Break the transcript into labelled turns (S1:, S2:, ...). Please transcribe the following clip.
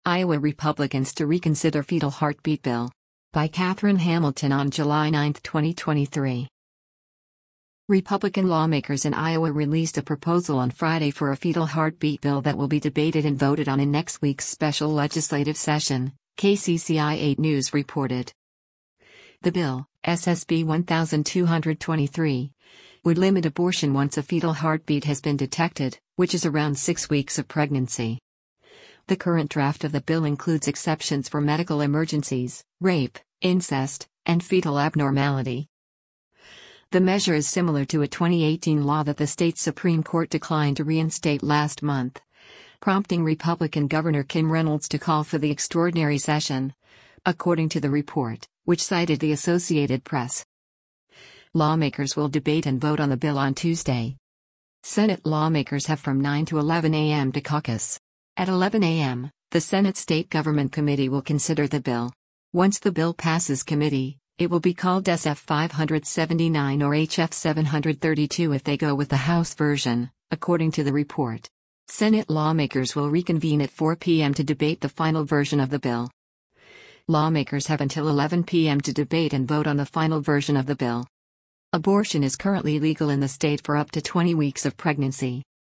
S1: Iowa Republicans to reconsider fetal heartbeat bill. By Catherine Hamilton on July 9, 2023. Republican lawmakers in Iowa released a proposal on Friday for a fetal heartbeat bill that will be debated and voted on in next week's special legislative session, KCCI 8 News reported. The bill, SSB 1223, would limit abortion once a fetal heartbeat has been detected, which is around 6 weeks of pregnancy. The current draft of the bill includes exceptions for medical emergencies, rape, incest, and fetal abnormality. The measure is similar to a 2018 law that the state Supreme Court declined to reinstate last month, prompting Republican Governor Kim Reynolds to call for the extraordinary session, according to the report, which cited the Associated Press. Lawmakers will debate and vote on the bill on Tuesday. Senate lawmakers have from 9 to 11 a.m. to caucus. At 11 a.m., the Senate State Government Committee will consider the bill. Once the bill passes committee, it will be called SF 579 or HF 732 if they go with the House version, according to the report. Senate lawmakers will reconvene at 4 p.m. to debate the final version of the bill. Lawmakers have until 11 p.m. to debate and vote on the final version of the bill. Abortion is currently legal in the state for up to 20 weeks of pregnancy.